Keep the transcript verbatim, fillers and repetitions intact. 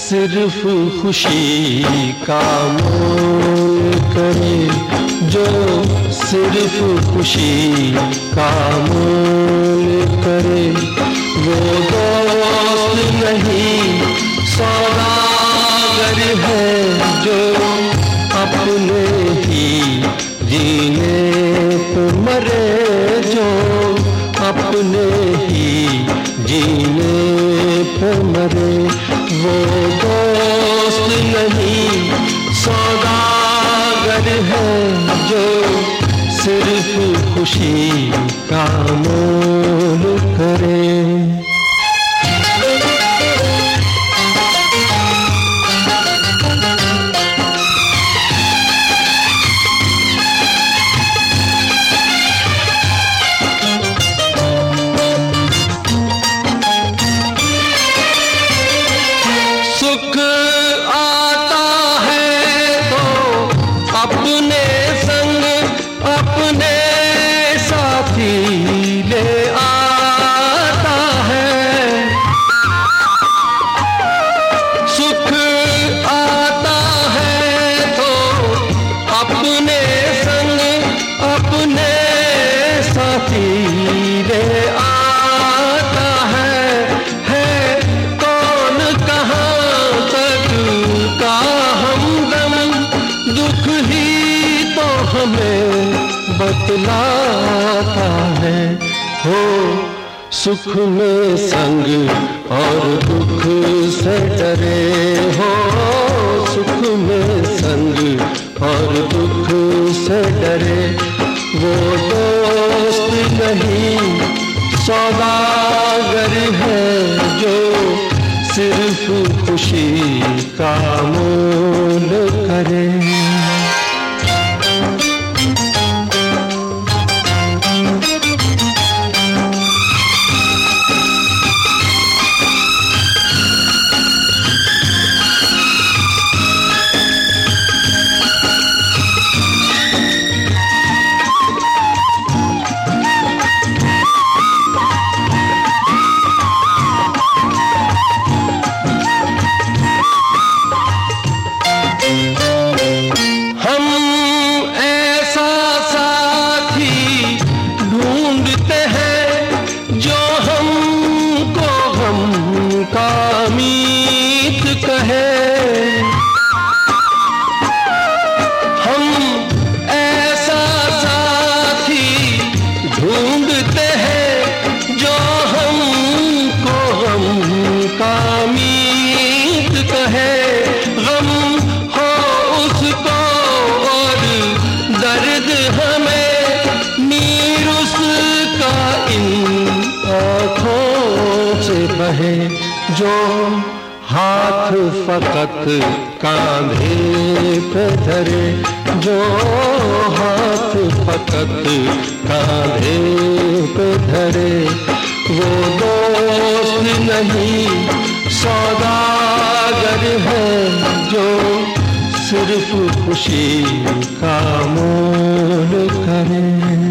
सिर्फ खुशी का मोल करे, जो सिर्फ खुशी का मोल करे, वो दोस्त नहीं सौदागर है, जो अपने ही जीने पे मरे, जो अपने ही जीने पे मरे, वो दोस्त नहीं सौदागर है, जो सिर्फ खुशी का मोल करे। सुख आता है तो अपने संग अपने साथी ले आता है, सुख आता है तो अपने संग अपने साथी ले आता है, है कौन कहाँ तक का हमदम, दुख ही तो हमें बतलाता है, हो सुख में संग और दुख से डरे, हो सुख में संग और दुख से डरे, वो दोस्त नहीं सौदागर है, जो सिर्फ खुशी का मोल करे। मीत कहे हम ऐसा साथी ढूंढते हैं, जो हमको हम का मीत कहे, गम हो उसको और दर्द हमें, नीर उसका इन आँखों से बहे, जो हाथ फकत कांधे पे धरे, जो हाथ फकत कांधे पे धरे, वो दोस्त नहीं सौदागर है, जो सिर्फ खुशी का मोल करे।